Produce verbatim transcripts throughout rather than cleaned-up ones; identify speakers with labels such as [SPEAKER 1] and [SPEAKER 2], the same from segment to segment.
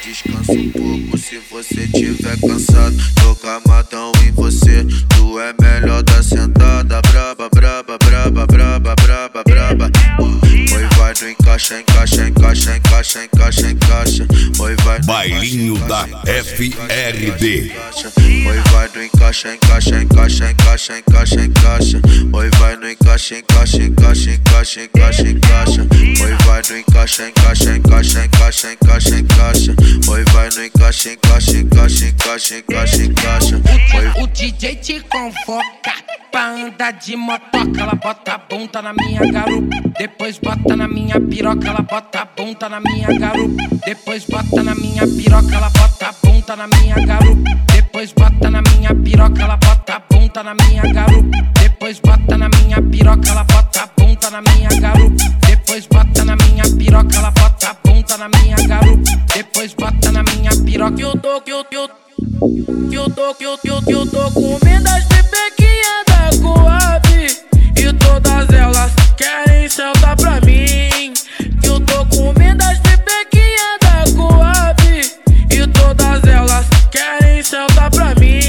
[SPEAKER 1] descansa um pouco se você tiver cansado. Tô camadão em você, tu é melhor da sentada. Braba, braba, braba, braba, braba, braba. Oi, vai do encaixa, encaixa, encaixa, encaixa, encaixa, encaixa. Oi, vai.
[SPEAKER 2] Bailinho da F R D.
[SPEAKER 1] Oi, vai do encaixa, encaixa, encaixa, encaixa, encaixa, encaixa. Oi, vai no encaixa, encaixa, encaixa, encaixa, encaixa, encaixa. Oi, vai do encaixa, encaixa, encaixa, encaixa, encaixa, encaixa. Oi, vai no encaixa, encaixa, encaixa, encaixa, encaixa, encaixa.
[SPEAKER 3] O, o D J te convoca pra andar de motoca. Ela bota a bunda na minha garupa, depois bota na minha piroca. Ela bota a bunda na minha garupa, depois bota na minha piroca. Ela bota a bunda na minha garupa, depois bota na minha piroca. Ela bota a bunda na minha garupa, depois bota na minha piroca. Ela bota a bunda na minha garupa, depois bota na minha piroca. Ela bota a bunda na minha garupa, depois bota na minha piroca. Eu tô, que eu, que eu, que eu tô, que eu, que eu, que eu tô comendo as bebequinhas da Coab e todas elas querem sentar pra mim. Que eu tô comendo as bebequinhas da Coab e todas elas querem sentar pra mim.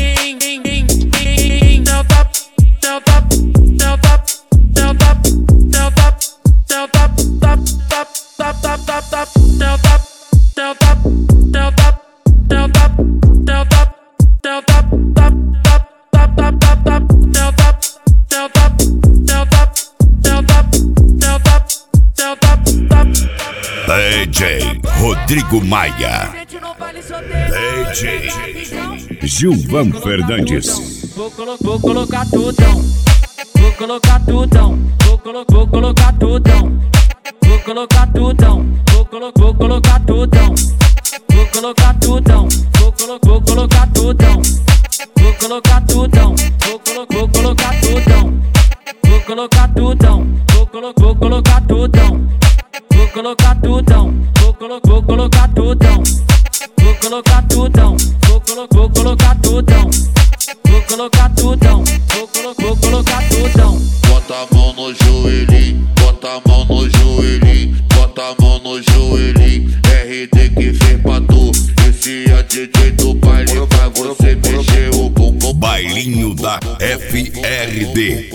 [SPEAKER 3] Senta, senta, senta, senta, senta, tap, tap, tap, tap, tap, tap, senta, senta, senta, senta, senta, senta, tap, tap, tap, tap, tap, senta, senta, senta, senta, senta, senta, tap.
[SPEAKER 2] D J Rodrigo Maia. D J Gilvan Fernandes.
[SPEAKER 3] Vou, colo vou colocar tudão, vou colocar tudão, vou, colo vou colocar tudão, vou colocar tudão, vou, colo vou colocar tudão, vou colocar tudão, vou, colo vou colocar tudão, vou colocar tudão, vou, colo vou colocar tudão, vou colocar tudão, vou, colo vou colocar tudão, vou colocar tudão, vou, colo vou colocar tudão, vou colocar tudão, vou, colo vou colocar tudão. Vou colocar tudão, vou, colo vou colocar tudão.
[SPEAKER 1] Bota a mão no joelhinho, bota a mão no joelhinho, bota a mão no joelhinho. R D que fez pra tu, esse é D J do baile pra você mexer o bumbum.
[SPEAKER 2] Bailinho da F R D.